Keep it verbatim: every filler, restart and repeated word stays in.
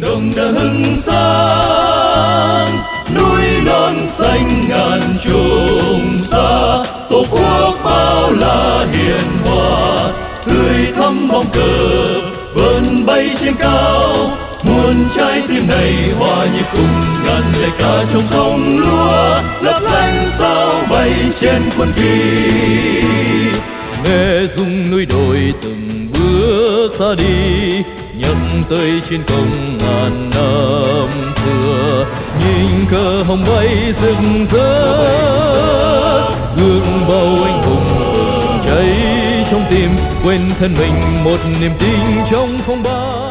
đồng đã hưng sáng, núi non xanh ngàn trùng xa, tổ quốc bao la hiền hòa, tươi thắm bóng cờ vươn bay trên cao. Muôn trái tim này hòa nhịp cùng ngàn lời ca trong sông lúa, lấp lánh sao bay trên quân kỳ. Nghe rung núi đồi từng bước xa đi, nhắc tới chiến công ngàn năm xưa. Nhìn cờ hồng bay rực rỡ, gương bao anh hùng bừng cháy trong tim, quên thân mình một niềm tin trong phong ba.